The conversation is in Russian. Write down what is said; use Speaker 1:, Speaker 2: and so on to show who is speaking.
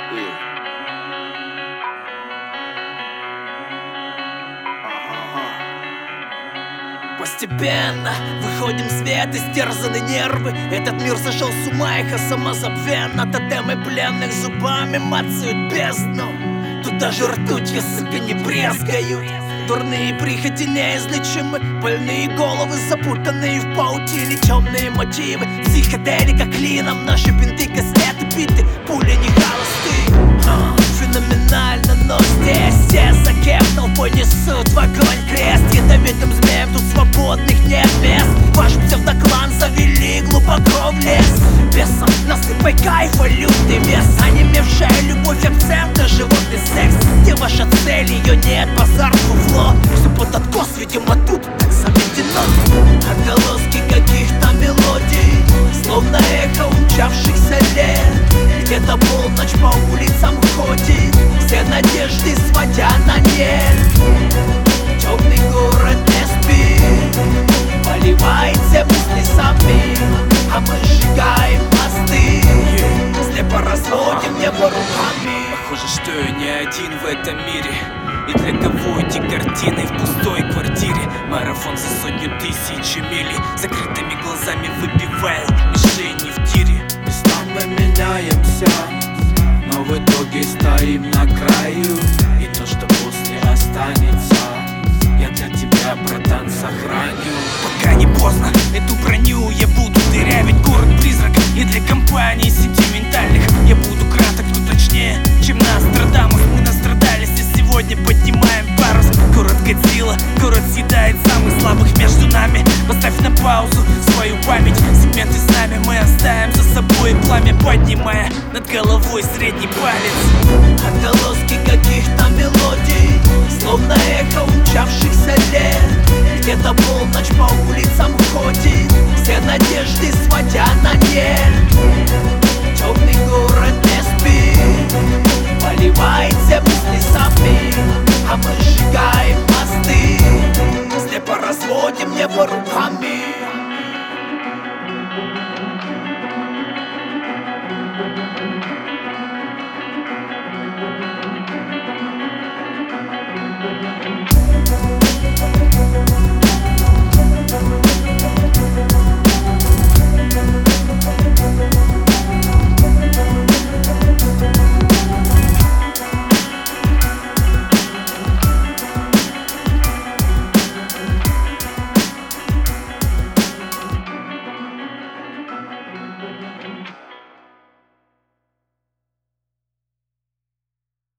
Speaker 1: Постепенно выходим в свет, истерзаны нервы. Этот мир сошел с ума, эхо самозабвенно. Тотемы пленных зубами мацают бездну. Тут даже ртутью, сука, не брезгают. Дурные прихоти неизлечимы, больные головы, запутанные в паутине. Темные мотивы, психоделика клином. Наши бинты, кастеты, биты, пули не холосты. Феноменально, но здесь все за кем толпой несут в огонь крест. Ядовитым змеем тут свободных нет мест. Ваш псевдоклан завели глубоко в лес. Бесом насыпай кайфа, лютый вес. Онемевшая любовь, абсента, животный секс. Где ваша цель? Ее нет, базар, фуфло. Все под откос, видимо, тут так заведено. Отголоски каких-то мелодий, словно эхо умчавшихся лет. Где-то полночь по улицам ходит, все надежды сводя на нет. Темный город не спит, поливает все мысли сами, а мы сжигаем мосты, слепо разводим небо руками.
Speaker 2: Похоже, что я не один в этом мире. И для кого эти картины в пустой квартире? Марафон за 100 тысяч мили, закрытыми глазами выбиваю мишени в тире.
Speaker 3: Местами меняемся, но в итоге стоим на краю. И то, что после останется, я для тебя, братан, сохраню.
Speaker 2: Пока не поздно, эту броню я буду дырявить. Город-призрак, и для компаний сентиментальных я буду краток, но точнее, чем Нострадамус. Мы настрадались, и сегодня поднимаем парус. Город Годзилла, город съедает самых слабых между нами. Поставь на паузу свою память, сегменты с нами мы оставим за собой пламя, поднимая над головой средний палец.
Speaker 1: Отголоски каких-то мелодий, словно эхо умчавшихся лет. Где-то полночь по улицам ходит, все надежды сводя на нет. Темный город не спит, поливает все мысли сами, а мы сжигаем мосты, слепо разводим небо руками.